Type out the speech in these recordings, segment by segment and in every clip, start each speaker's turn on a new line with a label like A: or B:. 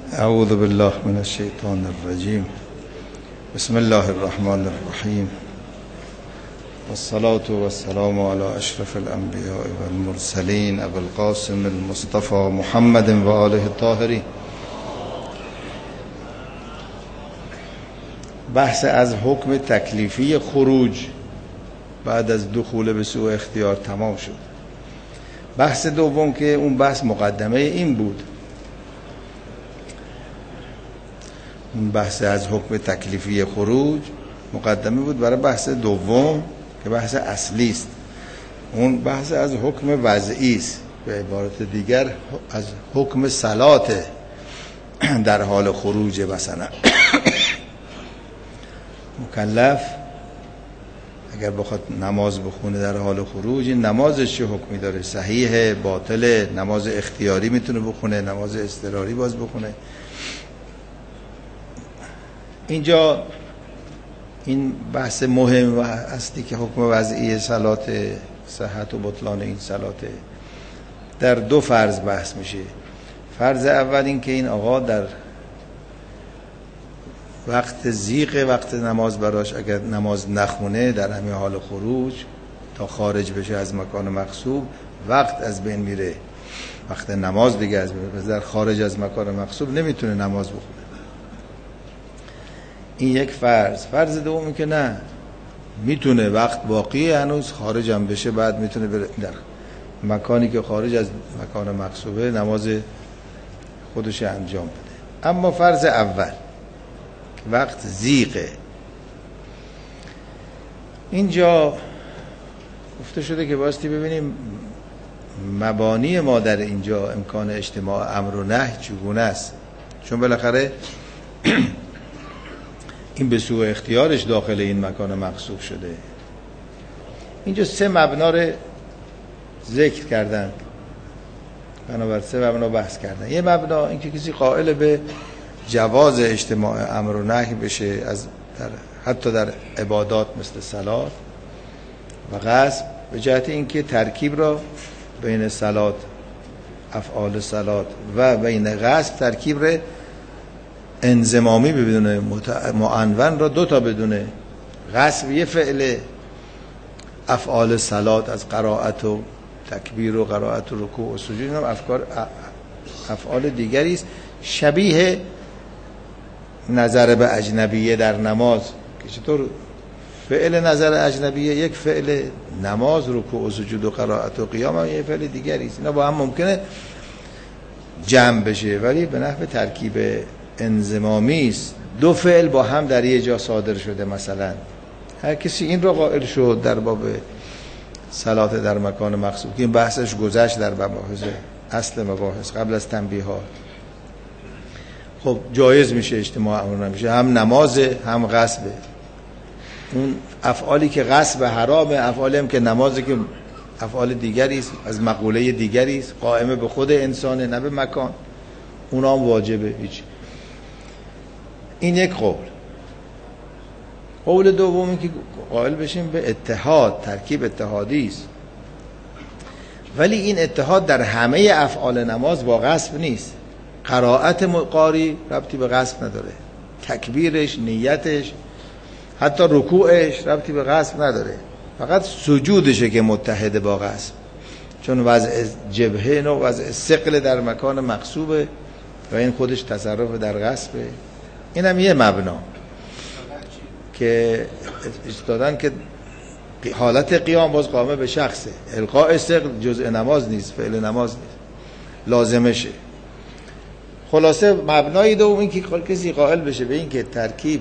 A: اعوذ بالله من الشیطان الرجیم. بسم الله الرحمن الرحیم. والصلاة والسلام على اشرف الانبیاء والمرسلین ابو القاسم المصطفى محمد و آله الطاهرین. بحث از حکم تکلیفی خروج بعد از دخول به سوء اختیار تمام شد. بحث دوم که اون بحث مقدمه این بود، اون بحث از حکم تکلیفی خروج مقدمه بود برای بحث دوم که بحث اصلی است. اون بحث از حکم وضعی است، به عبارت دیگر از حکم صلات در حال خروج. مثلا مکلف اگر بخواد نماز بخونه در حال خروج، این نمازش چه حکمی داره؟ صحیحه، باطله؟ نماز اختیاری میتونه بخونه، نماز اضطراری باز بخونه؟ اینجا این بحث مهم هستی که حکم وضعی صلات، صحت و بطلان این صلات در دو فرض بحث میشه. فرض اول این که این آقا در وقت ضیق وقت نماز براش اگر نماز نخونه در همین حال خروج تا خارج بشه از مکان مغصوب، وقت از بین میره، وقت نماز دیگه از بین میره، در خارج از مکان مغصوب نمیتونه نماز بخونه. این یک فرض. فرض دومی که نه، میتونه وقت باقی هنوز خارج هم بشه، بعد میتونه بره در مکانی که خارج از مکان مغصوبه نماز خودش انجام بده. اما فرض اول وقت ضیقه، اینجا گفته شده که باستی ببینیم مبانی ما در اینجا امکان اجتماع امر و نهی چگونه است، چون بالاخره این به سوء اختیارش داخل این مکان مغصوب شده. اینجا سه مبنا رو ذکر کردن، بنابر سه مبنا بحث کردن. یه مبنا این که کسی قائل به جواز اجتماع امر و نهی بشه از حتی در عبادات مثل صلات و غسب، به جهت اینکه ترکیب را بین صلات، افعال صلات و بین غسب ترکیب را انضمامی بدونه، معنون را دو تا بدونه. غسب یه فعل، افعال صلات از قرائت و تکبیر و قرائت و رکوع و سجود هم افعال دیگری است، شبیه نظر به اجنبیه در نماز که چطور فعل نظر اجنبیه یک فعل نماز، رکوع و سجود و قرائت و قیام هم یک فعل دیگری است. اینا با هم ممکنه جمع بشه ولی به نحو ترکیب انضمامی است. دو فعل با هم در یه جا صادر شده. مثلا هر کسی این رو قائل شد در باب صلات در مکان مغصوب که این بحثش گذشت در مباحث اصل مباحث قبل از تنبیهات، خب جایز میشه اجتماع امر نمیشه، هم نمازه هم غسبه. اون افعالی که غسب حرامه، افعالی هم که نمازه که افعال دیگری است، از مقوله دیگری است، قائمه به خود انسانه نه به مکان، اونا هم واجبه. هیچ. این یک قول. قول دومی که قائل بشیم به اتحاد، ترکیب اتحادی است، ولی این اتحاد در همه افعال نماز با غسب نیست. قرائت قاری ربطی به غسب نداره، تکبیرش، نیتش، حتی رکوعش ربطی به غسب نداره، فقط سجودشه که متحد با غسب، چون وضع جبهه و وضع ثقل در مکان مغصوبه و این خودش تصرف در غسبه. این هم یه مبنا که دادن که حالت قیام باز قائمه به شخصه، القاء ثقل جزء نماز نیست، فعل نماز نیست، لازمشه. خلاصه مبنای دوم این که کسی قائل بشه به این که ترکیب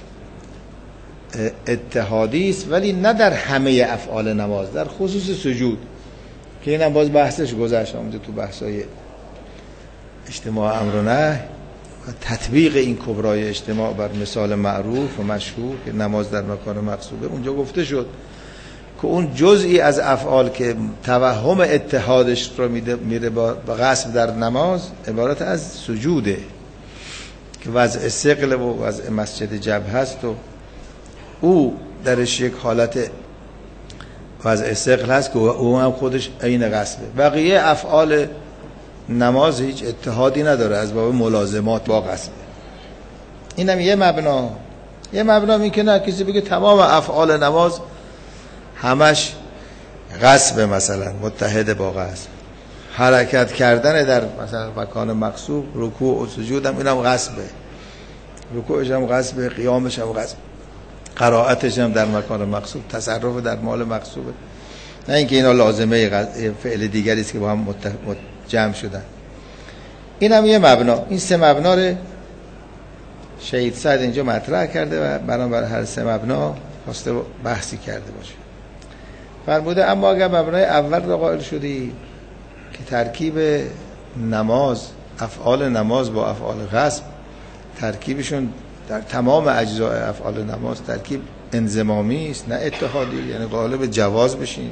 A: اتحادی است ولی نه در همه افعال نماز، در خصوص سجود که اینم باز بحثش گذشت آمده تو بحثای اجتماع امر و نهی و تطبیق این کبرای اجتماع بر مثال معروف و مشهور که نماز در مکان مغصوبه. اونجا گفته شد که اون جزئی از افعال که توهم اتحادش رو میره با غسب در نماز عبارت از سجوده که وضع ثقل و وضع مسجد جبهه هست و او درش یک حالت وضع ثقل هست که او هم خودش عین غسبه. بقیه افعال نماز هیچ اتحادی نداره از باب ملازمات با غصب. اینم یه مبنا. یه مبنا میکنه کسی بگه تمام افعال نماز همش غصب، مثلا متحد با غصب. حرکت کردن در مثلا مکان مغصوب، رکوع و سجود هم اینم غصبه، رکوعش هم غصبه، قیامش هم غصب، قرائتش هم در مکان مغصوب، تصرف در مال مغصوبه. نه اینکه اینا لازمه فعل دیگری است که با هم جمع شدن. اینم یه مبنا. این سه مبنا رو شهید سعد اینجا مطرح کرده و بنابر هر سه مبنا خواسته بحثی کرده باشه. فرموده اما اگر مبنای اول را قائل شدی که ترکیب نماز، افعال نماز با افعال غصب، ترکیبشون در تمام اجزای افعال نماز ترکیب انضمامی است نه اتحادی، یعنی قائل به جواز بشین.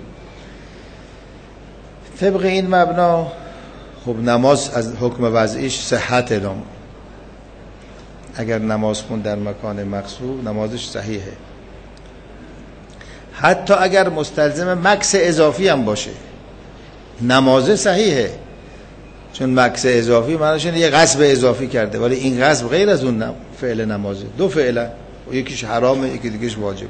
A: طبق این مبنا خب نماز از حکم وضعیش صحت اعلام. اگر نماز خون در مکان مغصوب نمازش صحیحه، حتی اگر مستلزم مکث اضافی هم باشه نماز صحیحه، چون مکث اضافی معنیش یه غصب اضافی کرده، ولی این غصب غیر از اون فعل نمازه، دو فعله، یکیش حرامه یکی دیگهش واجب.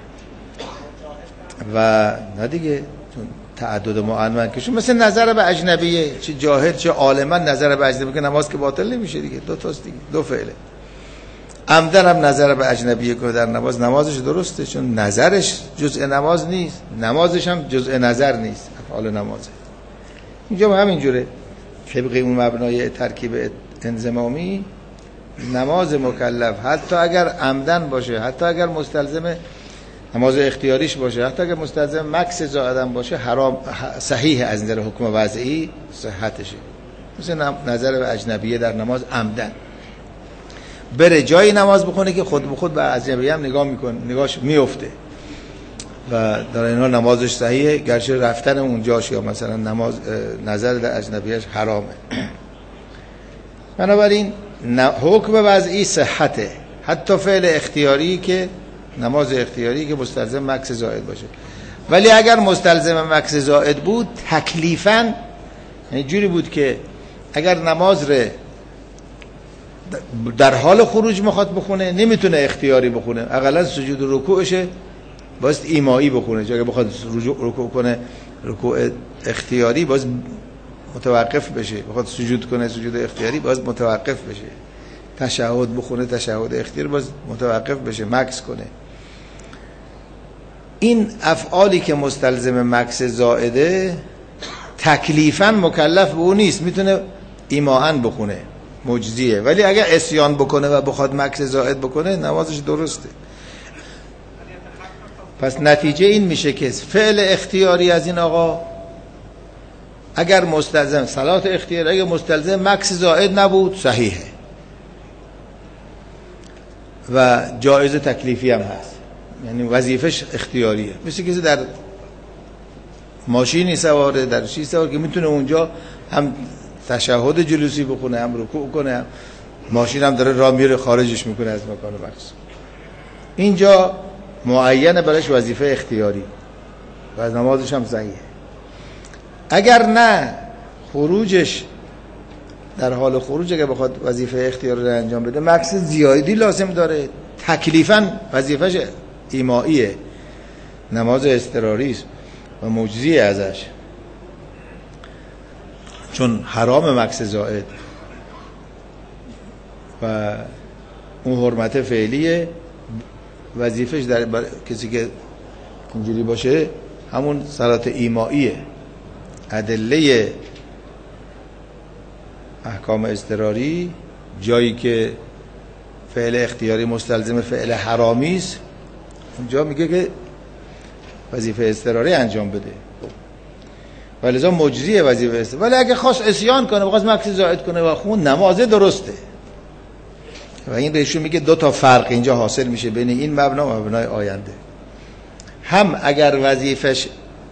A: و نه دیگه چون تعدد معنون کشون مثل نظر به اجنبیه، چه جاهل چه عالما نظر به اجنبی که نماز که باطل نمیشه دیگه، دو تاست دیگه، دو فعله. عمدن هم نظر به اجنبیه که در نماز نمازش درسته، چون نظرش جزء نماز نیست، نمازش هم جزء نظر نیست، افعال نمازه. اینجا هم همینجوره. طبق اون مبنای ترکیب انضمامی نماز مکلف حتی اگر عمدن باشه، حتی اگر مستلزم نماز اختیاریش باشه، حتی اگر مستلزم مکث زائدن باشه، حرام صحیح از نظر حکم وضعی صحتشه. مثل نظر به اجنبیه در نماز عمدن بره جایی نماز بخونه که خود به خود به اجنبیه هم نگاه میکنه، نگاهش میفته و در اینها نمازش صحیحه، گرچه رفتن اونجاش یا مثلا نماز نظر در اجنبیش حرامه. بنابراین حکم وضعی صحته، حتی فعل اختیاری که نماز اختیاری که مستلزم مکث زائد باشه. ولی اگر مستلزم مکث زائد بود تکلیفاً یعنی جوری بود که اگر نماز ره در حال خروج میخواد بخونه نمیتونه اختیاری بخونه، اقلا سجود و رکوعشه باید ایمایی بخونه، اگه بخواد رکوع کنه رکوع اختیاری باید متوقف بشه، بخواد سجود کنه سجود اختیاری باید متوقف بشه، تشهد بخونه تشهد اختیاری باید متوقف بشه، مکث کنه. این افعالی که مستلزم مکث زائده تکلیفاً مکلف به اون نیست، میتونه ایماً بخونه مجزیه، ولی اگر عصیان بکنه و بخواد مکث زائد بکنه نمازش درسته. پس نتیجه این میشه که فعل اختیاری از این آقا اگر مستلزم صلات اختیاری اگر مستلزم مکث زائد نبود صحیحه و جایز تکلیفی هم هست، یعنی وظیفش اختیاریه. مثل کسی در ماشینی سواره، در چیزی سواره که میتونه اونجا هم تشهد جلوسی بخونه هم رکوع کنه، هم ماشین هم داره راه میره خارجش میکنه از مکان مقصود، اینجا معینه برایش وظیفه اختیاری و از نمازش هم صحیحه. اگر نه خروجش در حال خروج اگر بخواد وظیفه اختیاری رو انجام بده مکث زیادی لازم داره، تکلیفاً وظیفش ایماییه، نماز اضطراری است و مجزیه ازش، چون حرام مکث زائد و اون حرمت فعلیه. وظیفش در کسی که اینجوری باشه همون صلات ایماییه. ادله احکام اضطراری جایی که فعل اختیاری مستلزم فعل حرامی است اونجا میگه که وظیفه اضطراری انجام بده، ولذا مجریه وظیفه اضطراری. ولی اگه خواست عصیان کنه بخواست مکث زائد کنه و خون نمازه درسته. و این ریشو میگه دو تا فرق اینجا حاصل میشه بین این مبنا و مبنای آینده. هم اگر وظیفش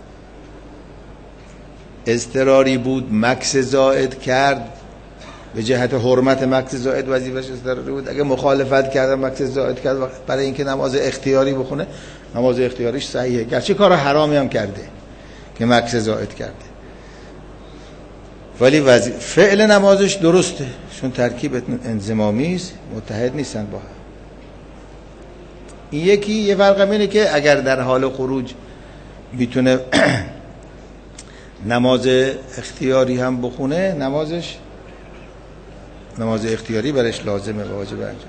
A: اضطراری بود مکث زائد کرد به جهت حرمت مکث زائد وظیفش اضطراری بود، اگه مخالفت کرد مکث زائد کرد برای اینکه نماز اختیاری بخونه نماز اختیاریش صحیحه، گرچه کار حرامی هم کرده که مکث زائد کرده. ولی فعل نمازش درسته، چون ترکیب انضمامی است، متحد نیستن با هم. این یکی. یه فرق اینه که اگر در حال خروج میتونه نماز اختیاری هم بخونه، نماز اختیاری برش لازمه و واجب انجام.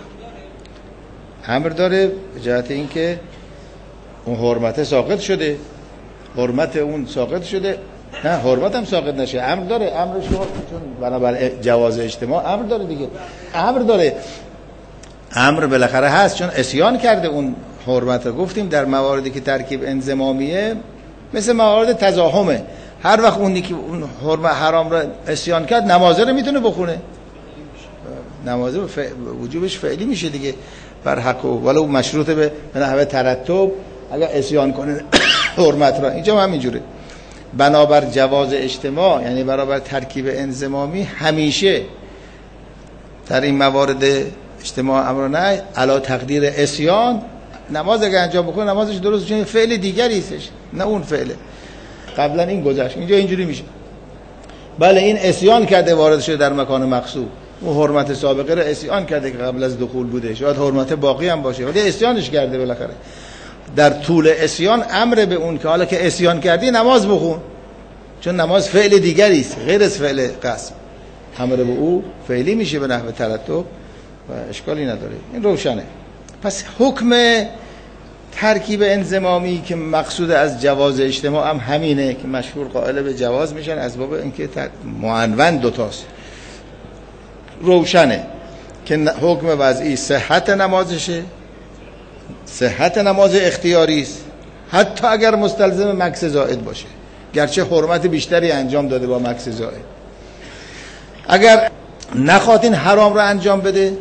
A: امر داره به جهت اینکه اون حرمت ساقط شده، حرمت اون ساقط شده، نه حرمت هم ساقط نشه. امر داره، امرش رو چون بنابر جواز اجتماع امر داره دیگه، امر داره، امر بالاخره هست، چون عصیان کرده اون حرمت رو. گفتیم در مواردی که ترکیب انضمامیه مثل موارد تزاحمه، هر وقت اونی که اون حرمت حرام رو عصیان کرد نمازه رو میتونه بخونه، نمازه وجوبش فعلی میشه دیگه بر حق، ولو مشروط به نحوه ترتب اگر عصیان کنه حرمت را. اینجا هم اینجوره. بنابر جواز اجتماع یعنی برابر ترکیب انضمامی همیشه در این موارد اجتماع امر نه علا تقدیر عصیان، نماز اگر انجام بکنه نمازش درست، چون فعل دیگری استش نه اون فعله. قبلا این گذشت، اینجا اینجوری میشه. بله این عصیان کرده وارد شده در مکان مقصود، اون حرمت سابقه رو عصیان کرده که قبل از دخول بوده، شاید حرمت باقی هم باشه ولی عصیانش کرده. بالاخره در طول عصیان امر به اون که حالا که عصیان کردی نماز بخون، چون نماز فعل دیگری است غیر از فعل قسم، امر به او فعلی میشه به نحو ترتب و اشکالی نداره. این روشنه. پس حکم ترکیب انضمامی که مقصود از جواز اجتماع هم همینه که مشهور قائل به جواز میشن از باب اینکه معنون دوتاست. روشنه که حکم وضعی صحت نمازشه، صحت نماز اختیاری است، حتی اگر مستلزم مکث زائد باشه، گرچه حرمت بیشتری انجام داده با مکث زائد. اگر نخواد این حرام رو انجام بده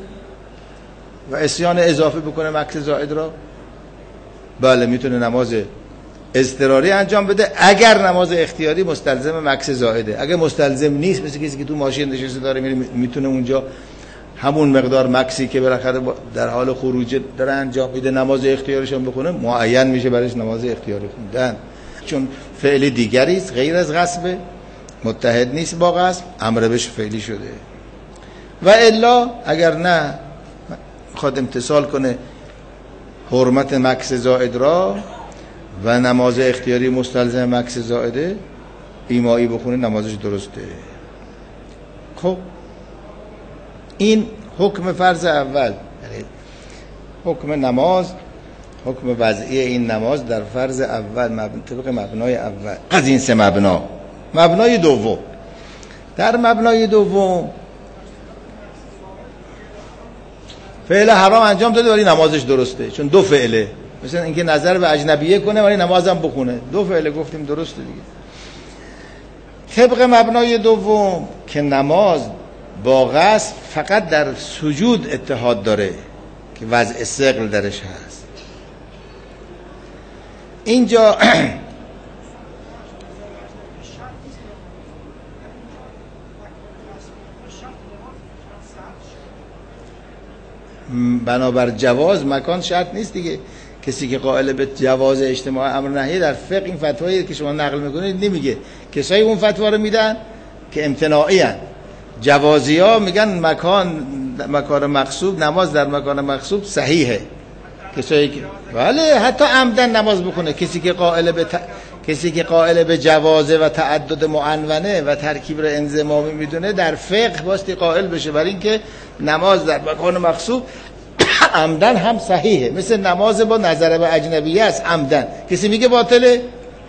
A: و عصیان اضافه بکنه مکث زائد را، بله میتونه نماز اضطراری انجام بده اگر نماز اختیاری مستلزم مکث زائده. اگر مستلزم نیست، مثل کسی که تو ماشین نشسته داره میتونه اونجا همون مقدار مکسی که بالاخره در حال خروج داره انجام میده نماز اختیاریش هم بخونه، معین میشه برایش نماز اختیاری خوندن، چون فعل دیگری است غیر از غصب، متحد نیست با غصب، امر بهش فعلی شده. و الا اگر نه خواهد امتثال کنه حرمت مکث زائد را و نماز اختیاری مستلزم مکث زائده، ایمایی بخونه نمازش درسته. خب این حکم فرض اول، یعنی حکم نماز، حکم وضعی این نماز در فرض اول طبق مبنای اول از این سه مبنا. مبنای دوم، در مبنای دوم فعل حرام انجام داده ولی نمازش درسته، چون دو فعله، مثلا اینکه نظر به اجنبیه کنه ولی نمازم بخونه، دو فعله گفتیم درسته دیگه. طبق مبنای دوم که نماز با غصب فقط در سجود اتحاد داره که وضع ثقل درش هست. اینجا بنابر جواز مکان شرط نیست دیگه. کسی که قائل به جواز اجتماع امر نهی در فقه، این فتوایی که شما نقل میکنید نمیگه، کسایی اون فتوا رو میدن که امتناعی هن. جوازی ها میگن مکان مقصود، نماز در مکان مقصود صحیحه. کسایی که بله حتی عمدن نماز بخونه، کسی که قائل به جوازه و تعدد معنونه و ترکیب رو انضمامی میدونه در فقه باستی قائل بشه برای اینکه نماز در مکان مقصود عمدن هم صحیحه، مثل نماز با نظر به اجنبیه است عمدن. کسی میگه باطله؟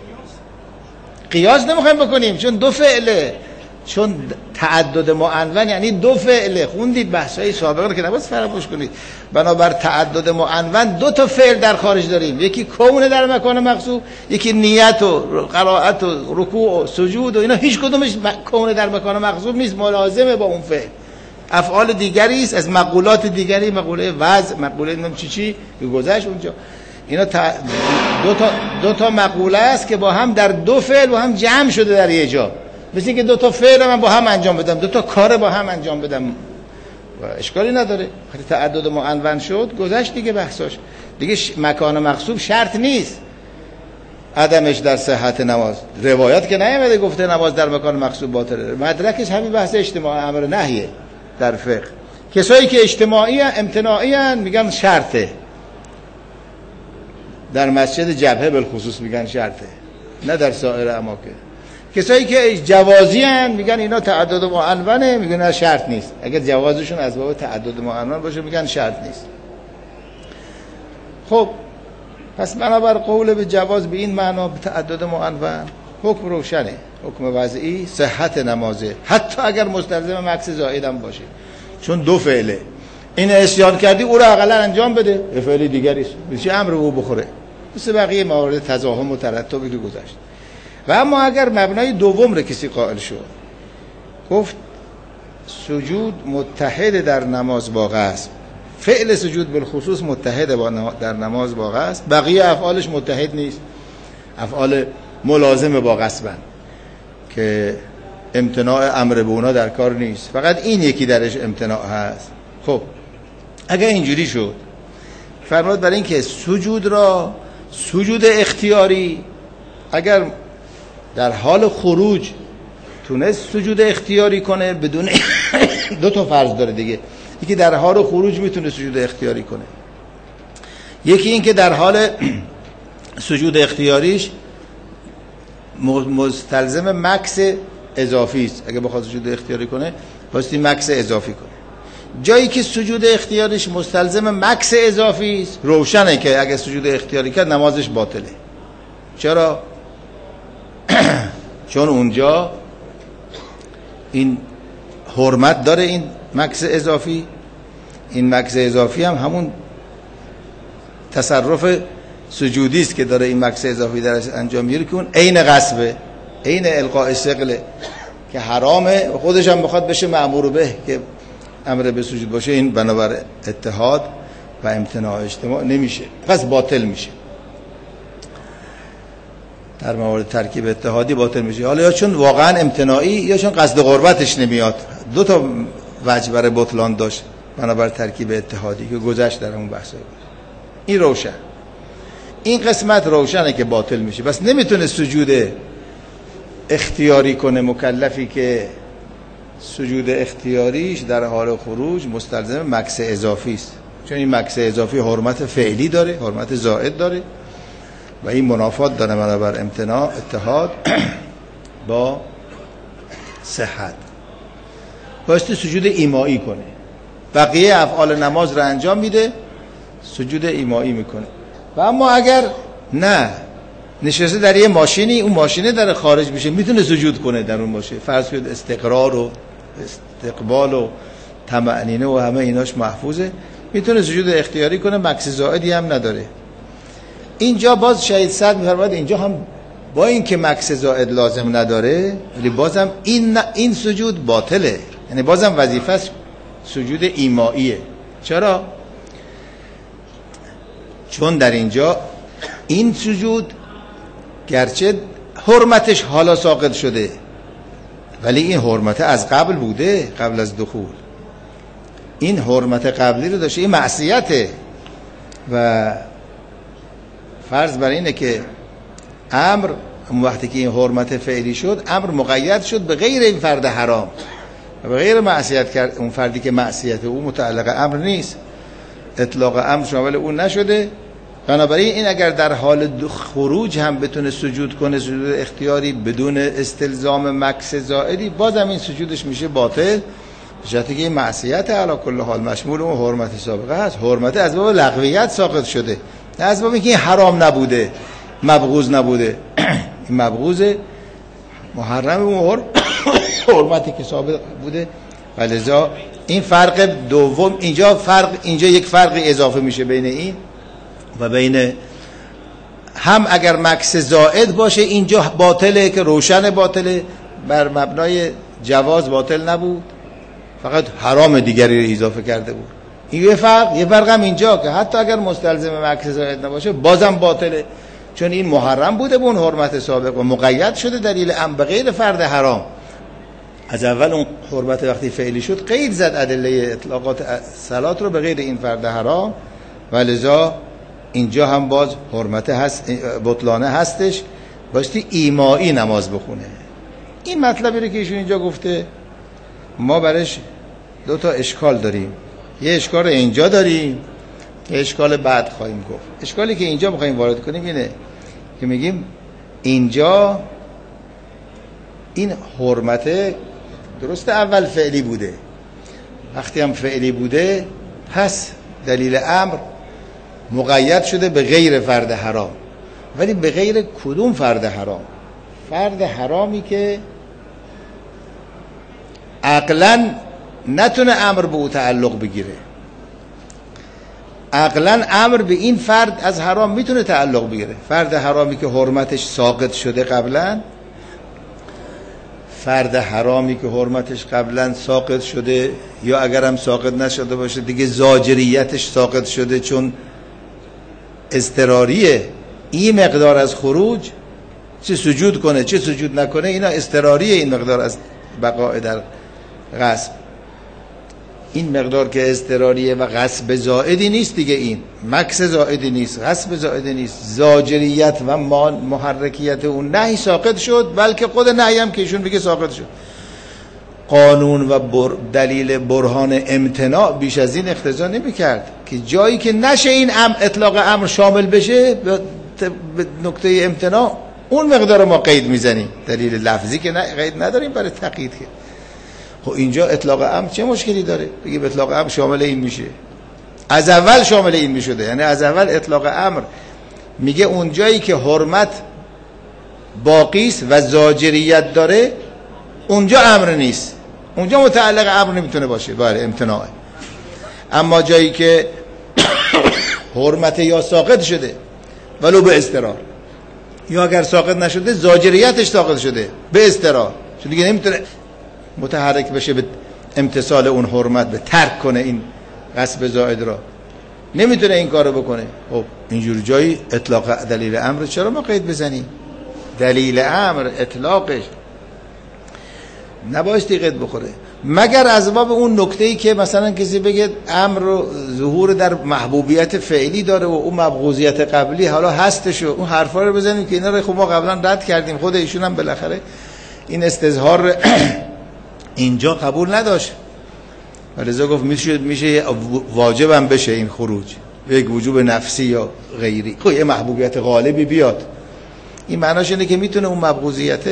A: قیاس نمیخوایم بکنیم چون دو فعله، چون تعدد معنون یعنی دو فعله. خوندید بحثای سابقه رو که نباید فراموش کنید. بنابر تعدد معنون دو تا فعل در خارج داریم، یکی کون در مکان مقصود، یکی نیت و قرائت و رکوع و سجود و اینا، هیچ کدومش کون در مکان مقصود نیست، ملازمه با اون فعل. افعال دیگری است از مقولات دیگری، مقوله وضع، مقوله نمیدونم چی که گذشت اونجا. اینا دو تا مقوله است که با هم در دو فعل با هم جمع شده در یه جا. مثل اینکه دو تا فعل من با هم انجام بدم، دو تا کار با هم انجام بدم و اشکالی نداره. وقتی تعدد معنون شد گذشت دیگه بحثاش. دیگه مکان مقصود شرط نیست. عدمش در صحت نماز. روایت که نیامده گفته نماز در مکان مغصوب باطله، مدرکش همین بحث اجتماع امر نهیه در فقه. کسایی که اجتماعی امتناعی میگن شرطه، در مسجد جبهه بالخصوص میگن شرطه، نه در سایر اماکن. کسایی که جوازی هن میگن اینا تعدد معنونه، میگن نه شرط نیست. اگر جوازشون از باب تعدد معنون باشه میگن شرط نیست. خب پس بنابر قول به جواز به این معنا به تعدد معنون، حکم روشنه، حکم وضعی صحت نمازه، حتی اگر مستلزم مکث زائد هم باشه، چون دو فعله. این عصیان کردی او را اقلا انجام بده، یه فعل دیگری است، میشه امر او بخوره، مثل بقیه موارد تزاحم و ترتبی که گذشت. و اما اگر مبنای دوم رو کسی قائل شد، گفت سجود متحد در نماز با غصب، فعل سجود بالخصوص متحد با در نماز با غصب، بقیه افعالش متحد نیست، افعال ملازم با غصبن که امتناع امر به اونا در کار نیست، فقط این یکی درش امتناع هست. خب اگر اینجوری شد، فرمود برای این که سجود را، سجود اختیاری اگر در حال خروج تونست سجود اختیاری کنه بدون دو تا فرض داره دیگه، یکی در حال خروج میتونه سجود اختیاری کنه، یکی این که در حال سجود اختیاریش مستلزم مکث اضافی است. اگه بخواد سجود اختیاری کنه باستی مکث اضافی کنه. جایی که سجود اختیاریش مستلزم مکث اضافی است، روشنه که اگه سجود اختیاری کرد نمازش باطله. چرا؟ چون اونجا این حرمت داره، این مکث اضافی، این مکث اضافی هم همون تصرف سجودی است که داره این مکث اضافی درش انجام میگیره که اون عین غصبه، عین القاء ثقله که حرامه، خودش هم بخواد بشه مأمور به که امر به سجود باشه، این بنابر اتحاد و امتناع اجتماع نمیشه، پس باطل میشه. در موارد ترکیب اتحادی باطل میشه، حالا یا چون واقعا امتناعی یا چون قصد قربتش نمیاد. دو تا وجه برای بطلان داشت بنابر ترکیب اتحادی که گذشت در اون بحث. این روشن، این قسمت روشنه که باطل میشه. بس نمیتونه سجود اختیاری کنه مکلفی که سجود اختیاریش در حال خروج مستلزم مکث اضافی است، چون این مکث اضافی حرمت فعلی داره، حرمت زائد داره و این منافات داره بنابر امتناع اتحاد با صحت. بایستی سجود ایمائی کنه، بقیه افعال نماز رو انجام میده، سجود ایمائی میکنه. و اما اگر نه نشسته در یه ماشینی، اون ماشینه در خارج میشه، میتونه سجود کنه در اون ماشین، فرض کنید استقرار و استقبال و طمأنینه و همه ایناش محفوظه، میتونه سجود اختیاری کنه، مکث زائدی هم نداره. اینجا باز شهید صدر میفرماید اینجا هم با این که مکث زائد لازم نداره ولی بازم این سجود باطله، یعنی بازم وظیفه سجود ایمائیه. چرا؟ چون در اینجا این سجود گرچه حرمتش حالا ساقط شده ولی این حرمت از قبل بوده، قبل از دخول این حرمت قبلی رو داشته، این معصیته. و فرض بر اینه که امر وقتی که این حرمت فعلی شد، امر مقید شد به غیر این فرد حرام و به غیر معصیت کرد. اون فردی که معصیت او متعلق امر نیست، اطلاق امر شامل اون نشده. بنابراین این اگر در حال خروج هم بتونه سجود کنه، سجود اختیاری بدون استلزام مکث زائدی، بازم این سجودش میشه باطل، به شرطی که این معصیت علی کل حال مشمول اون حرمت سابقه هست. حرمت از باب لغویت ساقط شده، نه از باب اینکه این حرام نبوده، مبغوض نبوده. این مبغوض محرم اون حرمتی که سابق بوده. ولذا این فرق دوم اینجا یک فرق اضافه میشه بین این و بین هم اگر مکث زائد باشه اینجا باطله که روشن باطله، بر مبنای جواز باطل نبود، فقط حرام دیگری رو اضافه کرده بود. این یه فرق هم اینجا که حتی اگر مستلزم مکث زائد نباشه بازم باطله، چون این محرم بوده به اون حرمت سابق و مقید شده دلیل امر به غیر فرد حرام. از اول اون حرمت وقتی فعلی شد قید زد ادله اطلاقات صلات رو به غیر این فرد حرام، ولذا اینجا هم باز حرمت هست، بطلانه هستش، بایستی ایمایی نماز بخونه. این مطلبی رو که ایشون اینجا گفته ما برش دو تا اشکال داریم. یه اشکال اینجا داریم، یه اشکال بعد خواهیم گفت. اشکالی که اینجا میخوایم وارد کنیم اینه که میگیم اینجا این حرمت درسته اول فعلی بوده، وقتی هم فعلی بوده پس دلیل امر مقید شده به غیر فرد حرام. ولی به غیر کدوم فرد حرام؟ فرد حرامی که عقلاً نتونه امر به او تعلق بگیره. عقلاً امر به این فرد از حرام میتونه تعلق بگیره. فرد حرامی که حرمتش ساقط شده قبلاً، فرد حرامی که حرمتش قبلاً ساقط شده، یا اگر هم ساقط نشده باشه دیگه زاجریتش ساقط شده چون اضطراریه، این مقدار از خروج چه سجود کنه چه سجود نکنه اینا اضطراریه. این مقدار از بقاء در غصب، این مقدار که اضطراریه و غصب زائدی نیست دیگه، این مکس زائدی نیست، غصب زائدی نیست، زاجریت و محرکیت اون نهی ساقط شد، بلکه خود نهی هم که ایشون بگه ساقط شد. قانون و دلیل برهان امتناع بیش از این اقتضا نمی‌کرد که جایی که نشه این اطلاق امر شامل بشه به نکته امتناع اون مقدار ما قید میزنیم. دلیل لفظی که قید نداریم برای تقیید که. خب اینجا اطلاق امر چه مشکلی داره؟ بگیم اطلاق امر شامل این میشه، از اول شامل این میشده. یعنی از اول اطلاق امر میگه اون جایی که حرمت باقی است و زاجریت داره اونجا امر نیست، اونجا متعلق امر نمیتونه باشه، بله امتناعه. اما جایی که حرمت یا ساقط شده ولو به اضطرار، یا اگر ساقط نشده زاجریتش ساقط شده به اضطرار، چون دیگه نمیتونه متحرک بشه به امتصال اون حرمت، به ترک کنه این غصب زائد را، نمیتونه این کارو بکنه. خب اینجور جایی اطلاق دلیل امر چرا ما قید بزنیم؟ دلیل امر اطلاقش نبایستی قید بخوره، مگر از باب اون نکته‌ای که مثلا کسی بگه امر رو ظهور در محبوبیت فعلی داره و اون مبغوضیت قبلی حالا هستش، اون حرفا رو بزنیم که اینا رو خب ما قبلا رد کردیم. خود ایشون هم بالاخره این استظهار اینجا قبول نداشت، ولذا گفت میشه واجب هم بشه این خروج، یک وجوب نفسی یا غیری. خب یه محبوبیت غالبی بیاد، این معناش اینه که میتونه اون مبغوضیت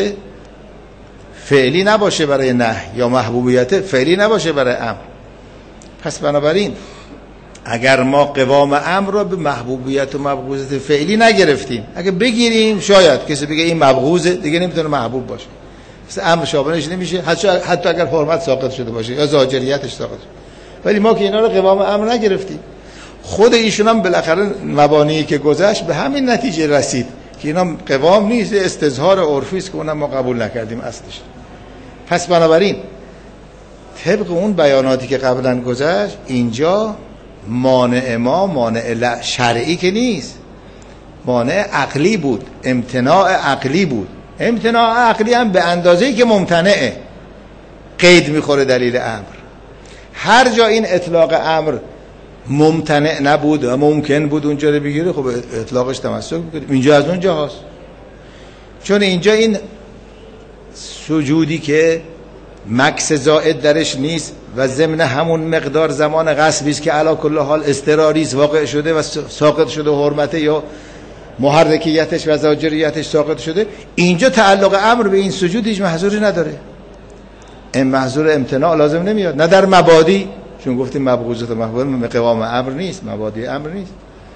A: فعلی نباشه برای نهی یا محبوبیت فعلی نباشه برای امر. پس بنابراین اگر ما قوام امر رو به محبوبیت و مبغوضیت فعلی نگرفتیم، اگه بگیریم شاید کسی بگه این مبغوضه دیگه نمیتونه محبوب باشه، پس امر شاملش نمیشه، حتی اگر حرمت ساقط شده باشه یا زاجریتش ساقط شده. ولی ما که اینا رو قوام امر نگرفتیم، خود ایشون هم بالاخره مبانی که گذشت به همین نتیجه رسید که اینا قوام نیست، استظهار عرفی است که اونم ما قبول نکردیم اصلش. پس بنابراین طبق اون بیاناتی که قبلا گذشت اینجا مانع ما مانع شرعی که نیست، مانع عقلی بود، امتناع عقلی بود. امتناع عقلی هم به اندازه‌ای که ممتنعه قید میخوره دلیل امر. هر جا این اطلاق امر ممتنع نبود و ممکن بود اونجا رو بگیره، خب اطلاقش تمسک بکنیم. اینجا از اونجا هست، چون اینجا این سجودی که مکس زائد درش نیست و ضمن همون مقدار زمان غصبی است که علی کل حال اضطراری است واقع شده و ساقط شده، حرمت یا محرکیتش و زاجریتش ساقط شده، اینجا تعلق امر به این سجود هیچ محظوری نداره. این محظور امتناع لازم نمیاد، نه در مبادی، چون گفتیم مبغوضات و محبوبات قوام امر نیست، مبادی امر نیست،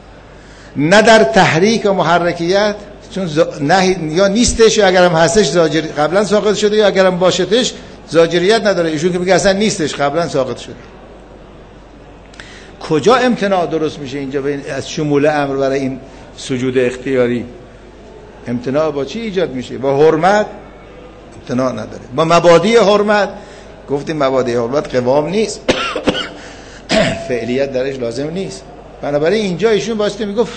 A: نه در تحریک و محرکیت، چون یا نیستش یا اگرم هستش زاجری قبلا ساقط شده، یا اگرم باشتش زاجریت نداره. ایشون که میگه اصلا نیستش قبلا ساقط شده. کجا امتناع درست میشه اینجا از شمول امر برای این سجود اختیاری؟ امتناع با چی ایجاد میشه؟ با حرمت امتناع نداره. با مبادی حرمت گفتیم مبادی حرمت قوام نیست فعلیت درش لازم نیست. بنابراین اینجا ایشون واسطه میگفت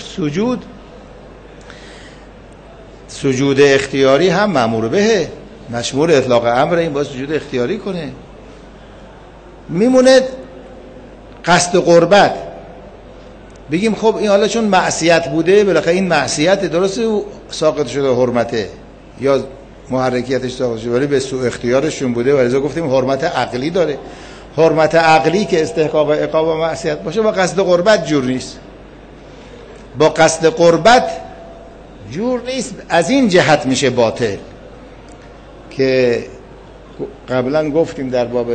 A: سجود اختیاری هم مأمور به، مشمول اطلاق امر، این باید سجود اختیاری کنه. میمونه قصد قربت. بگیم خب این حالا چون معصیت بوده بالاخره این معصیت درسته ساقط شده حرمته یا محرکیتش ساقط شده ولی به سوء اختیارشون بوده و لذا گفتیم حرمت عقلی داره. حرمت عقلی که استحقاق عقاب و معصیت باشه با قصد قربت جور نیست، با قصد قربت جور نیست. از این جهت میشه باطل که قبلا گفتیم در باب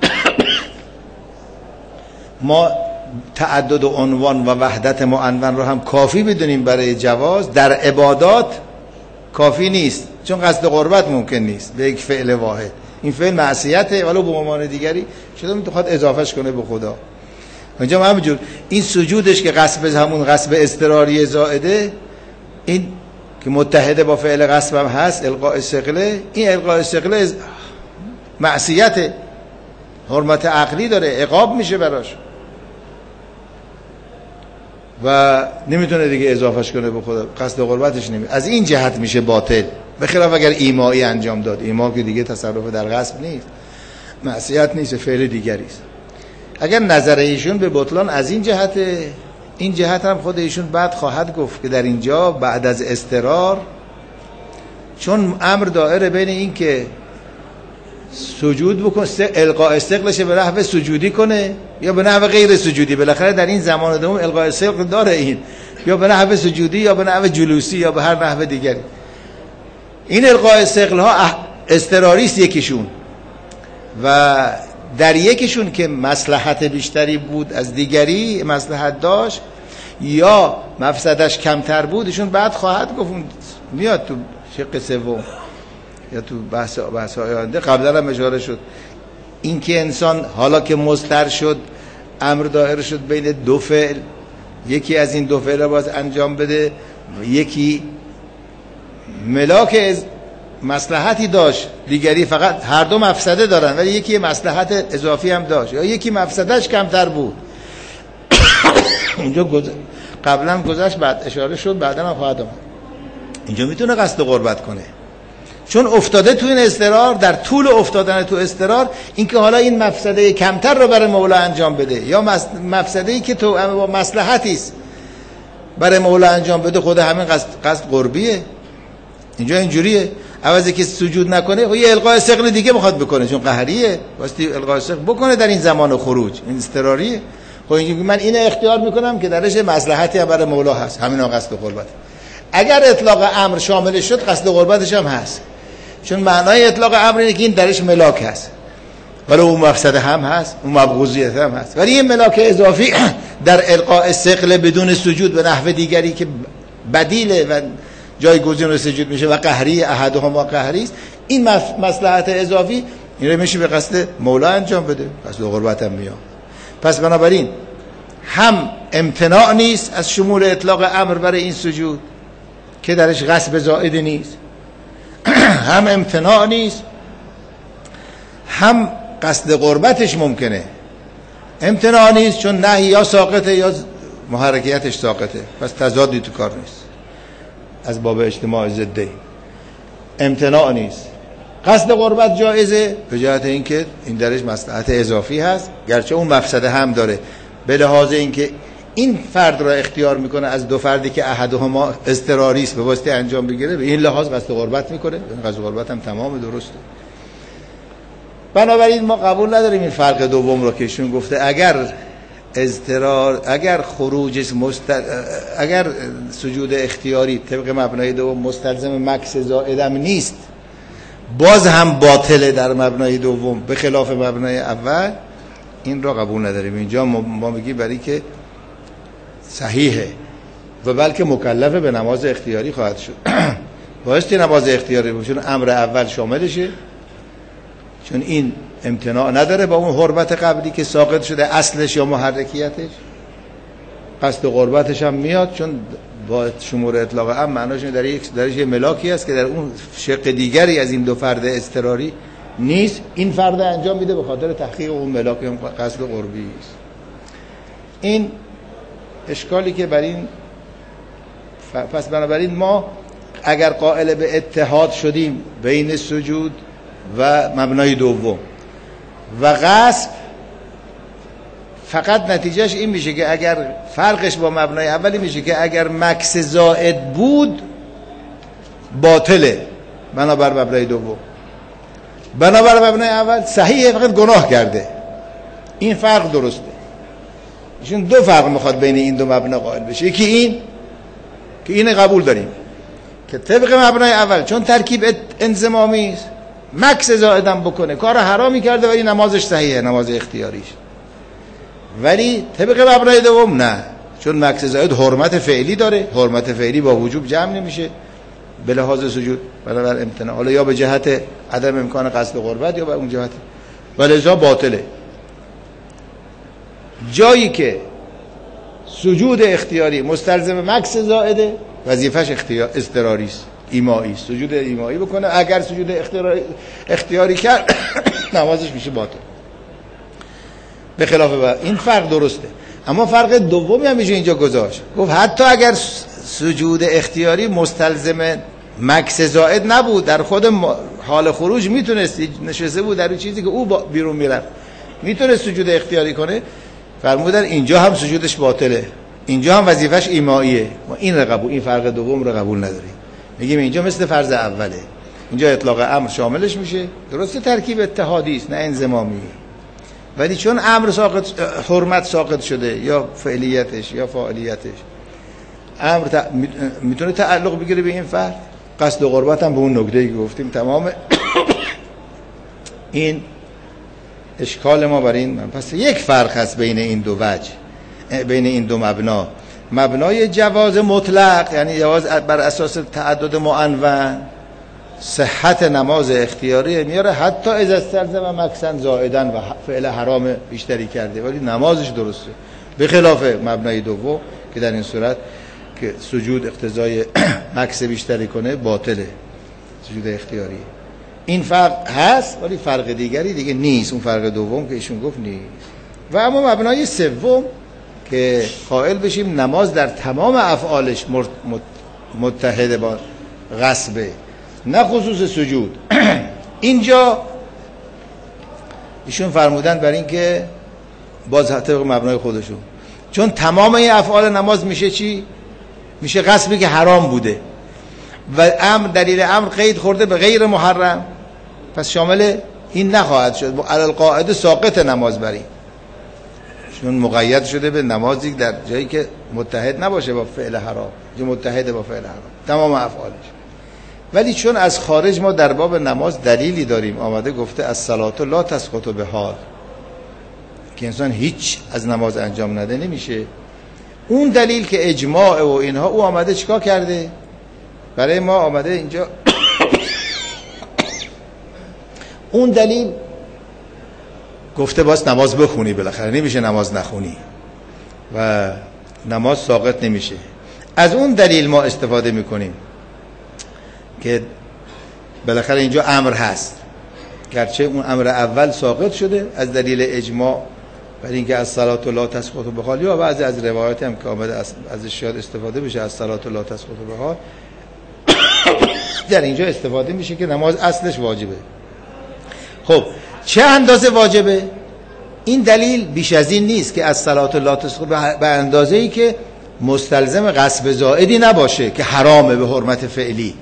A: ما تعدد عنوان و وحدت معنون رو هم کافی بدونیم برای جواز، در عبادات کافی نیست چون قصد قربت ممکن نیست به یک فعل واحد. این فعل معصیته ولو به عنوان دیگری شده میخواد اضافهش کنه به خدا. اونجا همینجور این سجودش که قصب همون قصب اضطراری زائده، این که متحده با فعل قصب هم هست القاء ثقله، این القاء ثقله معصیته، حرمت عقلی داره، عقاب میشه براش و نمیتونه دیگه اضافهش کنه به خدا، قصد قربتش نمی. از این جهت میشه باطل. به خلاف اگر ایمایی انجام داد، ایما که دیگه تصرف در قصب نیست، معصیت نیست، فعل دیگری است. اگر نظر ایشون به بطلان از این جهت، این جهت هم خود ایشون بعد خواهد گفت که در اینجا بعد از اضطرار چون امر دائره بین این که سجود بکن القاء ثقلش به نحو سجودی کنه یا به نحو غیر سجودی، بالاخره در این زمان دوم القاء ثقل داره، این یا به نحو سجودی یا به نحو جلوسی یا به هر نحو دیگری. این القاء ثقل ها اضطراری است یکیشون، و در یکیشون که مصلحت بیشتری بود از دیگری مصلحت داشت یا مفسدش کمتر بود، ایشون بعد خواهد گفت میاد تو شق سوم یا تو بحث آینده. قبلا هم اشاره شد این که انسان حالا که مضطر شد امر دائر شد بین دو فعل، یکی از این دو فعل را باز انجام بده، یکی ملاک مصلحتی داشت دیگری فقط هر دو مفسده دارن ولی یکی مصلحت اضافی هم داشت یا یکی مفسدش کمتر بود. اینجا قبلا گذشت بعد اشاره شد بعدا هم خواهد آمد. اینجا میتونه قصد قربت کنه چون افتاده تو این اضطرار، در طول افتادن تو اضطرار اینکه حالا این مفسده کمتر رو برای مولا انجام بده یا مفسده‌ای که تو با مصلحتی است برای مولا انجام بده، خود همین قصد قربیه. اینجا اینجوریه، عوضی که سجود نکنه خب یه القاء ثقل دیگه میخواد بکنه چون قهریه، واسه القاء ثقل بکنه در این زمان خروج، این اضطراریه. خب اینجوری من اینو اختیار میکنم که درش مصلحتی برای مولا هست، همینا قصد قربت. اگر اطلاق امر شاملش شد قصد قربتش هم هست، چون معنای اطلاق امر اینه که این درش ملاک هست ولی اون مفسده هم هست، اون مبغوضیت هم هست، ولی این ملاک اضافی در القاء ثقل بدون سجود به نحو دیگری که بدیله و جایگزین رو سجود میشه و قهری احدهما قهری است، این مصلحت اضافی این رو میشه به قصد مولا انجام بده، قصد قربت هم میاد. پس بنابراین هم امتناع نیست از شمول اطلاق امر برای این سجود که درش غصب زائد نیست، هم امتناع نیست، هم قصد قربتش ممکنه. امتناع نیست چون نهی یا ساقطه یا محرکیتش ساقطه، پس تضادی تو کار نیست از باب اجتماع ضدی. امتناع نیست، قصد قربت جایزه به جهت اینکه این درش مصلحت اضافی هست گرچه اون مفسده هم داره، به لحاظ اینکه این فرد را اختیار میکنه از دو فردی که احدهما اضطراری است به واسطه انجام بگیره، به این لحاظ قصد قربت میکنه، قصد قربت هم تمام درسته. بنابراین ما قبول نداریم این فرق دوم رو که ایشون گفته اگر اضطرار، اگر خروج اگر سجود اختیاری طبق مبنای دوم مستلزم مکث زائدم نیست باز هم باطله در مبنای دوم به خلاف مبنای اول، این را قبول نداریم. اینجا ما میگیم برای که صحیحه و بلکه مکلفه به نماز اختیاری خواهد شد. بایستی نماز اختیاری باشه، امر اول شاملشه چون این امتناع نداره با اون حرمت قبلی که ساقط شده اصلش یا محرکیتش، قصد قربتش هم میاد چون با شمول اطلاق هم معناش درش یه ملاکی است که در اون شق دیگری از این دو فرد اضطراری نیست، این فرد انجام میده به خاطر تحقیق اون ملاک هم قصد قربی است. این اشکالی که بر این پس بنابراین ما اگر قائل به اتحاد شدیم بین سجود و مبنای دوم و غصب، فقط نتیجهش این میشه که اگر فرقش با مبنای اولی میشه که اگر مکث زائد بود باطله بنابر مبنای دوم، بنابر مبنای اول صحیحه فقط گناه کرده. این فرق درسته. ایشون دو فرق میخواد بین این دو مبنا قائل بشه. یکی این که این قبول داریم که طبق مبنای اول چون ترکیب انضمامی است مکث زائدم بکنه کار حرامی کرده ولی نمازش صحیحه، نماز اختیاریش. ولی طبق مبنای دوم نه، چون مکث زائد حرمت فعلی داره، حرمت فعلی با وجوب جمع نمیشه به لحاظ سجود بنابر امتناع، حالا یا به جهت عدم امکان قصد قربت یا به اون جهت، ولذا باطله. جایی که سجود اختیاری مستلزم مکث زائده وظیفش اضطراری است، ایمایی است، سجود ایمایی بکنه. اگر سجود اختیاری کرد نمازش میشه باطل. به خلاف این فرق درسته. اما فرق دومی هم میشه اینجا گذاشت، گفت حتی اگر سجود اختیاری مستلزم مکث زائد نبود، در خود حال خروج میتونست نشسته بود در اون چیزی که او بیرون میرفت میتونست سجود اختیاری کنه، فرمودن اینجا هم سجودش باطله، اینجا هم وظیفش ایماییه. ما این فرق دوم رو قبول نداریم. میگیم اینجا مثل فرض اوله، اینجا اطلاق امر شاملش میشه. درسته ترکیب اتحادی است نه انضمامی، ولی چون امر ساقط، حرمت ساقط شده یا فعلیتش یا فاعلیتش، امر میتونه تعلق بگیره به این فرد. قصد و قربت هم به اون نکته‌ای که گفتیم تمام. این اشکال ما برای این. پس یک فرق هست بین این دو وجه، بین این دو مبنا. مبنای جواز مطلق یعنی جواز بر اساس تعدد معنون، صحت نماز اختیاری میاره حتی اذا استلزم مکثا زائدا و فعل حرام بیشتری کرده ولی نمازش درسته. به خلاف مبنای دوم که در این صورت که سجود اقتضای مکث بیشتری کنه باطله، سجود اختیاری. این فرق هست ولی فرق دیگری نیست. اون فرق دوم که ایشون گفت نیست. و اما مبنای سوم که قائل بشیم نماز در تمام افعالش متحد با غصبه، نه خصوص سجود. اینجا ایشون فرمودن برای این که باز طبق مبنای خودشون، چون تمام این افعال نماز میشه چی؟ میشه غصبی که حرام بوده و امر دلیل امر قید خورده به غیر محرم، پس شامل این نخواهد شد. علی القاعده ساقط نماز بری، چون مقید شده به نمازی در جایی که متحد نباشه با فعل حرام، جو متحد با فعل حرام تمام افعالش. ولی چون از خارج ما در باب نماز دلیلی داریم، آمده گفته الصلاة لا تسقط بحال، که انسان هیچ از نماز انجام نده نمیشه. اون دلیل که اجماع و اینها، او آمده چیکار کرده؟ برای ما آمده اینجا اون دلیل گفته باز نماز بخونی، بالاخره نمیشه نماز نخونی و نماز ساقط نمیشه. از اون دلیل ما استفاده میکنیم که بالاخره اینجا امر هست، گرچه اون امر اول ساقط شده از دلیل اجماع، برای اینکه از صلات لا تسقط بحال، یا بعضی از روایات هم که آمده ازش شاید استفاده بشه از صلات لا تسقط بحال، در اینجا استفاده میشه که نماز اصلش واجبه. خب چه اندازه واجبه؟ این دلیل بیش از این نیست که از صلات لا تسقط به اندازه‌ای که مستلزم غصب زائدی نباشه که حرامه به حرمت فعلی.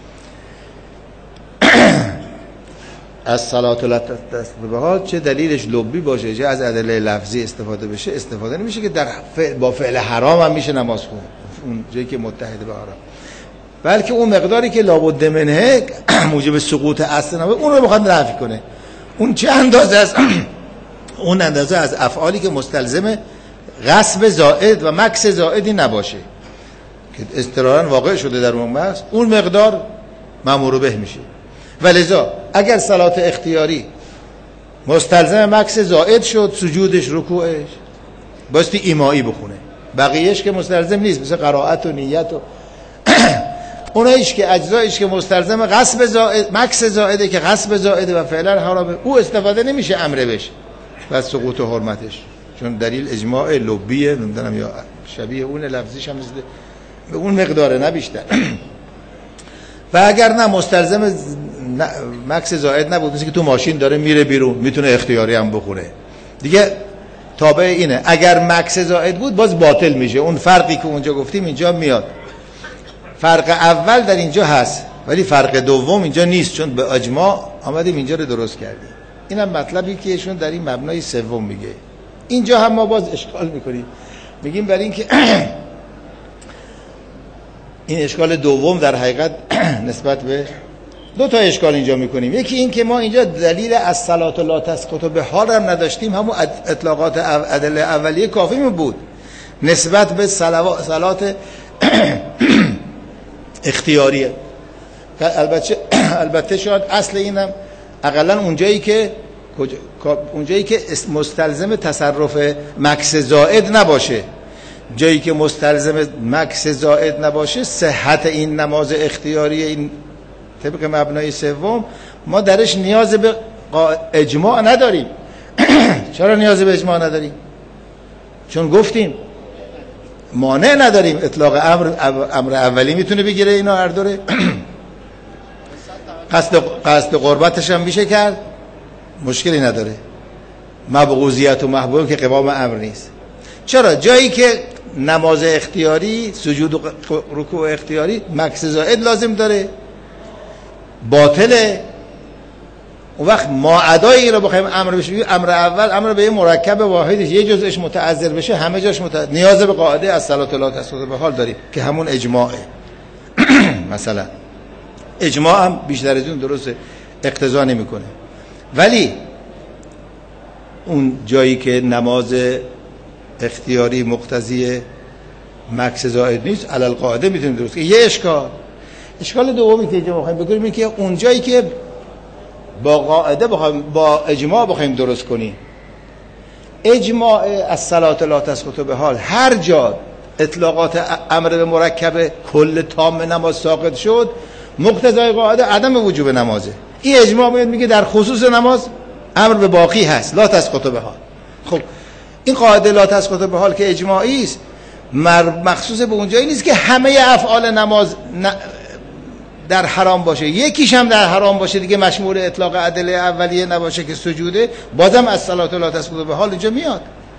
A: از صلات لا تسقط بحال چه دلیلش لبی باشه چه از ادله لفظی استفاده بشه، استفاده نمیشه که در با فعل حرام هم میشه نماز خون، اون جایی که متحد به حرام، بلکه اون مقداری که لابد منه موجب سقوط اصل نماز، اون رو میخواد نفی کنه. اون چه اندازه است؟ اون اندازه از افعالی که مستلزم غصب زائد و مکث زائدی نباشه که اضطرارا واقع شده در اون مکث، اون مقدار مأمور به میشه. ولذا اگر صلات اختیاری مستلزم مکث زائد شد، سجودش رکوعش باستی ایمایی بخونه، بقیهش که مستلزم نیست، مثل قرائت و نیت و اونایش که اجزایش که مستلزم غصب زائد مکث زائده که غصب زائده و فعلا حرامه، او استفاده نمیشه امر بشه و سقوط حرمتش، چون دلیل اجماع لبیه، نمیدونم یا شبیه اون لفظیش هم مثل به اون مقداره نه بیشتر. و اگر نه مستلزم مکث زائد نبود، مثل که تو ماشین داره میره بیرون، میتونه اختیاری هم بخونه دیگه، تابع اینه. اگر مکس زائد بود باز باطل میشه. اون فرقی که اونجا گفتیم اینجا میاد. فرق اول در اینجا هست ولی فرق دوم اینجا نیست، چون به اجماع آمدیم اینجا رو درست کردیم. اینم مطلبی که ایشون در این مبنای سوم میگه. اینجا هم ما باز اشکال میکنیم، میگیم برای این که این اشکال دوم در حقیقت نسبت به دو تا اشکال اینجا میکنیم. یکی این که ما اینجا دلیل از صلات لا تسقط به حال هم نداشتیم، همون اطلاقات ادله اولیه کافی بود نسبت به صلات اختیاریه. البته شاید اصل اینم اقلا اونجایی که مستلزم تصرف مکس زائد نباشه، جایی که مستلزم مکس زائد نباشه، صحت این نماز اختیاری این طبق مبنای سوم ما درش نیاز به اجماع نداریم. چرا نیاز به اجماع نداریم؟ چون گفتیم مانع نداریم. اطلاق امر اولی میتونه بگیره اینا هر دوره. قصد قربتش هم میشه کرد، مشکلی نداره. مبغوضیت و محبوب که قوام امر نیست. چرا؟ جایی که نماز اختیاری، سجود و رکوع اختیاری مکس زائد لازم داره، باطله. اون وقت ما ادای این رو بخوایم امر بشه، امر اول امر به یه مرکب واحدش یه جزءش متعذر بشه، همه جاش نیاز به قاعده از صلات لا تسقط به حال داریم که همون اجماعه. مثلا اجماع هم بیشتر از اون درسته اقتضا نمیکنه، ولی اون جایی که نماز اختیاری مقتضی مکس زائد نیست علل قاعده میتونیم درست. یه اشکال دومی که اینجا بخوایم بگیم اینه که اون جایی که با قاعده بخوایم با اجماع بخوایم درست کنیم، اجماع از صلات لا تسقط به حال هر جا اطلاقات امر به مرکب کل تام نماز ساقط شد، مقتضای قاعده عدم وجوب نمازه. این اجماع میگه در خصوص نماز امر به باقی هست، لا تسقط به حال. خب این قاعده لا تسقط به حال که اجماعی است، مخصوص به اونجایی نیست که همه افعال نماز در حرام باشه، یکیش هم در حرام باشه دیگه مشمول اطلاق ادله اولیه نباشه که سجوده، بازم از صلات لا تسقط به حال اینجا میاد.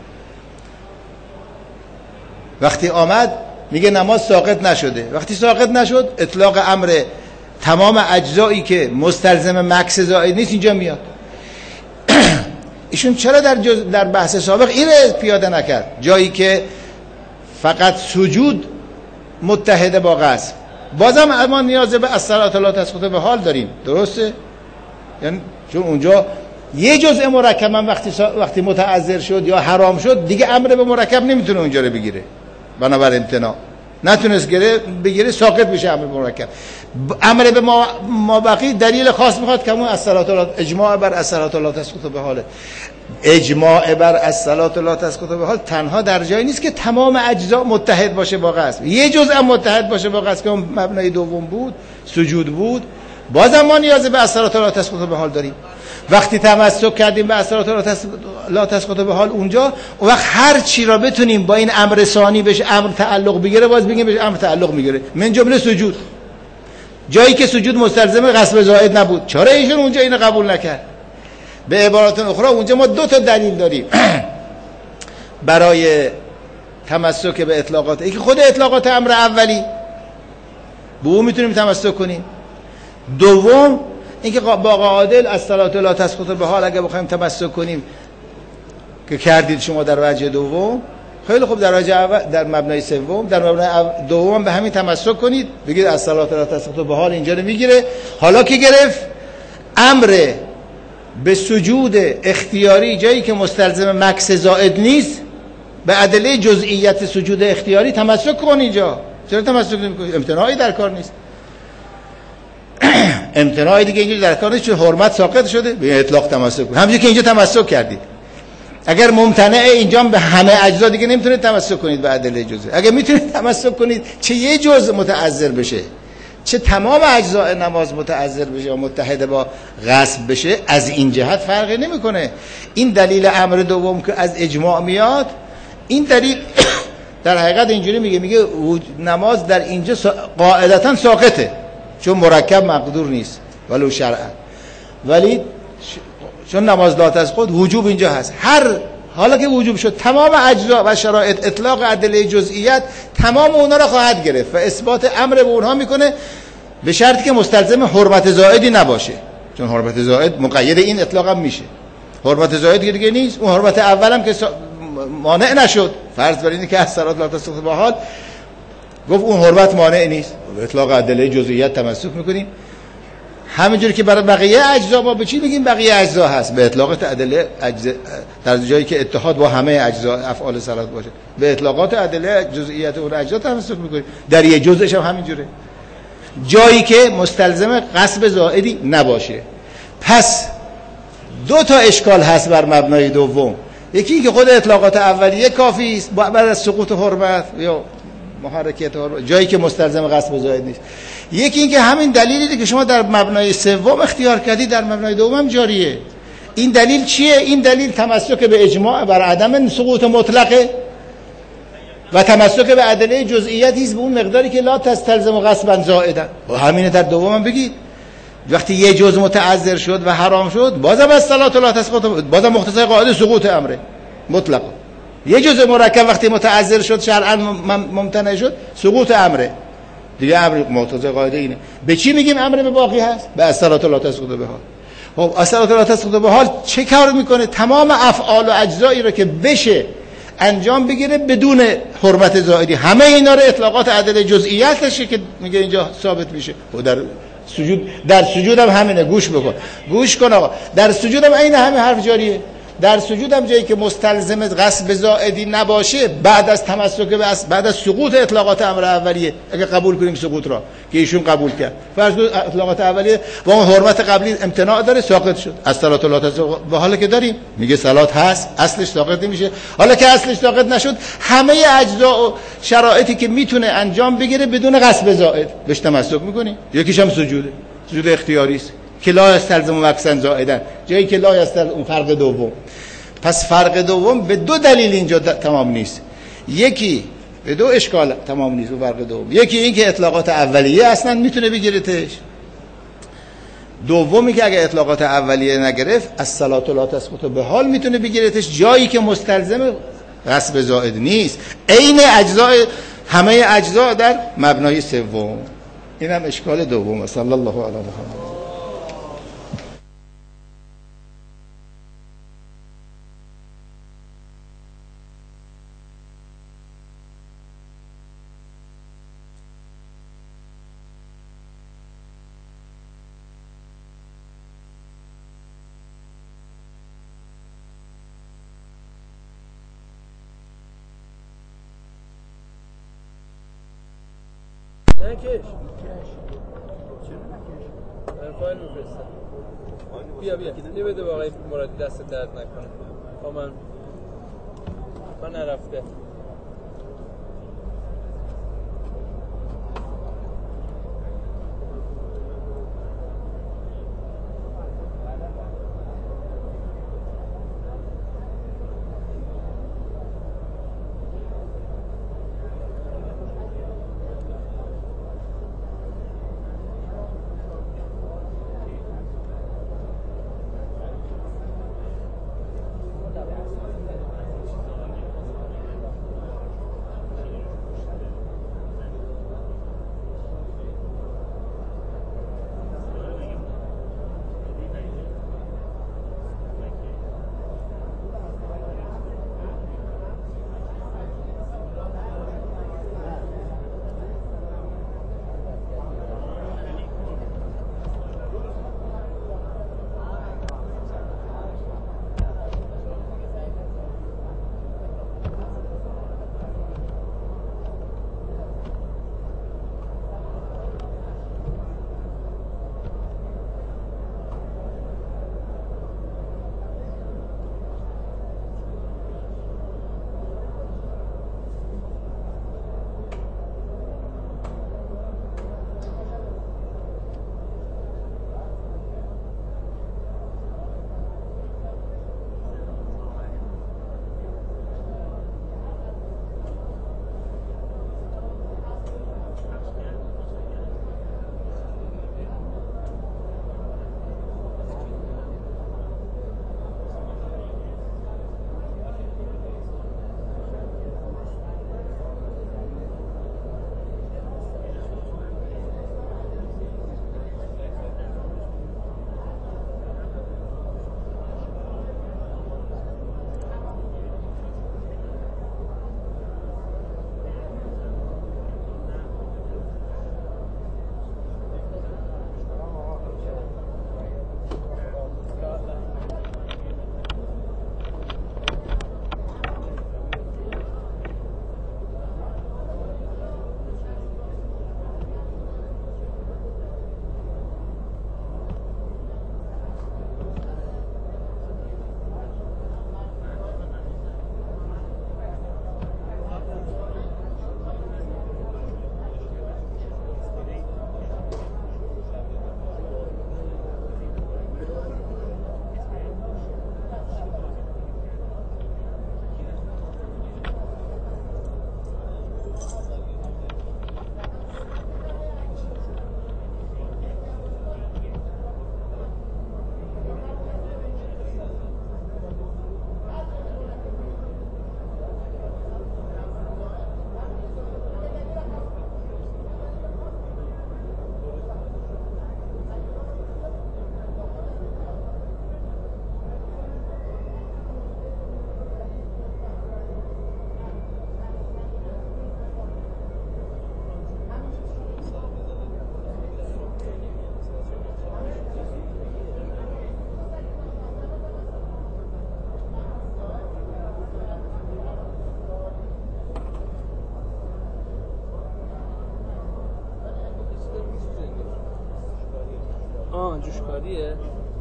A: وقتی آمد میگه نماز ساقط نشده، وقتی ساقط نشد اطلاق امر تمام اجزایی که مستلزم مکس زائد نیست اینجا میاد. ایشون چرا در بحث سابق این پیاده نکرد؟ جایی که فقط سجود متحده با قصد، بازم ما نیاز به الصلات لا تسقط به حال داریم، درسته؟ یعنی چون اونجا یه جزء مرکب من وقتی متعذر شد یا حرام شد دیگه امر به مرکب نمیتونه اونجا رو بگیره، بنابر امتناع نتونست بگیره، ساقط میشه امر به مرکب. امر به ما بقی دلیل خاص میخواد که همون اجماع بر الصلات لا تسقط به حاله. اجماع بر الصلات لا تسقط به حال تنها در جایی نیست که تمام اجزا متحد باشه با قصد، یه جزء متحد باشه با قصد که اون مبنای دوم بود، سجود بود، بازم ما نیاز به الصلات لا تسقط به حال داریم. وقتی تمسک کردیم به الصلات لا تسقط به حال اونجا، اون وقت هر چی را بتونیم با این امر ثانی بهش امر تعلق بگیره باز بگیم بهش امر تعلق میگیره، من جمله سجود. جایی که سجود مستلزم قصد زائد نبود، چرا ایشون اونجا اینو قبول نکرد؟ به عبارت اخرى اونجا ما دو تا دلیل داریم برای تمسک به اطلاقات. یکی خود اطلاقات امر اولی، به اون میتونیم تمسک کنیم. دوم اینکه با قاعده الصلات لا تسقط به حال اگه بخوایم تمسک کنیم که کردید شما در وجه دوم، خیلی خوب، در وجه اول در مبنای سوم، در مبنای دوم به همین تمسک کنید، بگید الصلات لا تسقط به حال اینجا رو میگیره. حالا که گرفت امر به سجود اختیاری جایی که مستلزم مکس زائد نیست، به ادله جزئیت سجود اختیاری تمسک کن. اینجا چرا تمسک نمی‌کنید؟ امتناعی در کار نیست. امتناعی دیگه اینجا در کار نیست، چون حرمت ساقط شده، به اطلاق تمسک کنید. همونجوری که اینجا تمسک کردید. اگر ممتنع اینجا به همه اجزا دیگه نمیتونید تمسک کنید به ادله جزئی. اگر میتونید تمسک کنید چه یه جزء متعذر بشه، چه تمام اجزاء نماز متعذر بشه و متحد با غصب بشه، از این جهت فرقی نمیکنه. این دلیل امر دوم که از اجماع میاد، این دلیل در حقیقت اینجوری میگه نماز در اینجا قاعدتا ساقطه، چون مرکب مقدور نیست ولو شرعا، ولی چون نماز لا تسقط وجوب اینجا هست. هر حالا که وجوب شد تمام اجزا و شرایط اطلاق ادله جزئیات تمام اونا را خواهد گرفت و اثبات امر به اونها میکنه، به شرطی که مستلزم حرمت زائدی نباشه، چون حرمت زائد مقید این اطلاق هم میشه. حرمت زائد دیگه نیست، اون حرمت اولم که مانع نشد، فرض بر اینه که از صلات لا تسقط به حال گفت اون حرمت مانع نیست، به اطلاق ادله جزئیات تمسک میکنیم. همینجوری که برای بقیه اجزا ما به چی میگیم بقیه اجزا هست؟ به اطلاق ادله اجزا، در جایی که اتحاد با همه اجزا افعال صلات باشه به اطلاقات ادله جزئیات اون اجزا تمسک میکنیم. در یه جزءش هم همینجوره، جایی که مستلزم غصب زائدی نباشه. پس دو تا اشکال هست بر مبنای دوم. یکی که خود اطلاقات اولیه کافی است بعد از سقوط حرمت یا محرکیت حرمت، جایی که مستلزم غصب زائد نیست. یکی این که همین دلیلی که شما در مبنای سوم اختیار کردی در مبنای دوم هم جاریه. این دلیل چیه؟ این دلیل تمسک به اجماع بر عدم سقوط مطلقه و تمسک به ادله جزئیاتی است به اون مقداری که لا تستلزم غصبا زائدا. و همینه در دوم بگید وقتی یه جزء متعذر شد و حرام شد بازم از صلات لا تسقط، بازم مقتضای قاعده سقوط امره مطلق. یه جزء مرکب وقتی متعذر شد شرعا ممتنع شد سقوط امره دیگه، امر مقتضای قاعده اینه. به چی میگیم امر به باقی هست؟ به صلات لا تسقط به حال. خب صلات لا تسقط به حال چه کار میکنه؟ تمام افعال و اجزایی رو که بشه انجام بگیره بدون حرمت زائدی، همه اینا رو اطلاقات ادله جزئیاتشه که میگه اینجا ثابت میشه. و در سجود هم همینه. گوش کن آقا، در سجود هم این همین حرف جاریه. در سجود هم جایی که مستلزم غصب زائدی نباشه بعد از تمسک به بعد از سقوط اطلاقات امر اولیه، اگه قبول کنیم سقوط را که ایشون قبول کرد، فرض اطلاقات اولیه با اون حرمت قبلی امتناع داره ساقط شد، از صلات لا تسقط به حالا که داریم میگه صلات هست اصلش ساقط نمیشه. حالا که اصلش ساقط نشد همه اجزا و شرایطی که میتونه انجام بگیره بدون غصب زائد بهش تمسک میکنیم. یکیش هم سجود اختیاری است که لا یستلزم مکسن زائدن، جایی که لا یستلزم فرق دوم. پس فرق دوم به دو دلیل اینجا تمام نیست. یکی به دو اشکال تمام نیست. و فرق دوم یکی این که اطلاقات اولیه اصلا میتونه بگیرتش، دومی که اگه اطلاقات اولیه نگرفت از صلات لا تسقط به حال میتونه بگیرتش، جایی که مستلزم غصب زائد نیست. عین اجزای همه اجزا در مبنای سوم. اینم اشکال دوم. صلی الله علی محمد.
B: نکش فایل میفرستم. بیا یه بده با آقای مرادی دست درد نکنه. با من نرفته. جوشکاریه.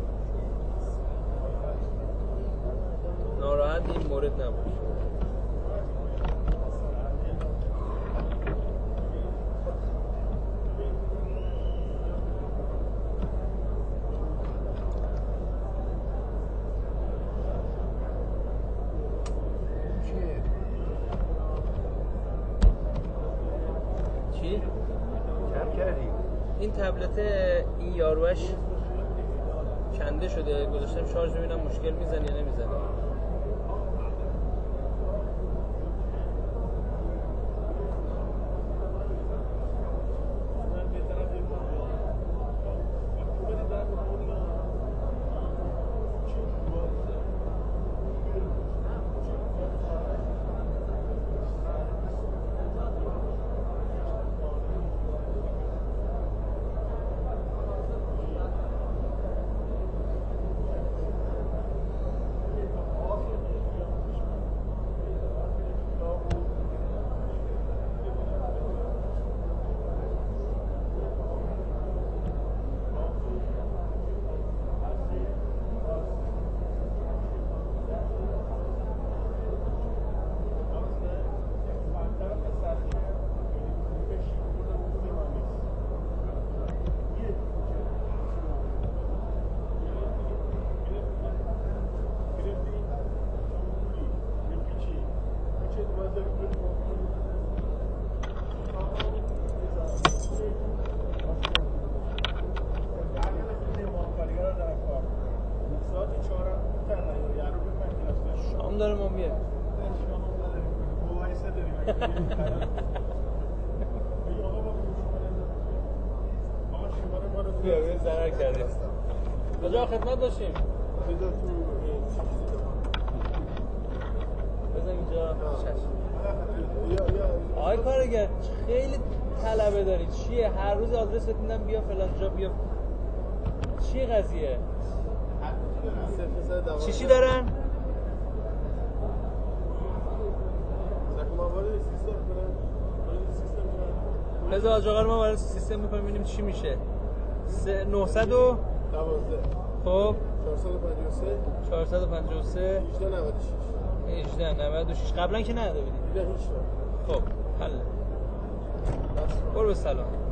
B: ناراحت این مورد نباش. این تبلت این یاروش کنده شده، گذاشتم شارژ ببینم مشکل میزنه یا نمیزنه. شام داره ما میه بیا ضرر کردیم کجا خدمت داشتیم بزن اینجا آقای کارگر خیلی طلبه داری چیه هر روز آدرس میدم بیا فلان جا بیا چیه قضیه چی دارن بذار آجاقا رو ما وارد سیستم میکنیم ببینیم چی میشه 912 خب 453 1896 قبلا که نداده بودی خب حل برو به سلام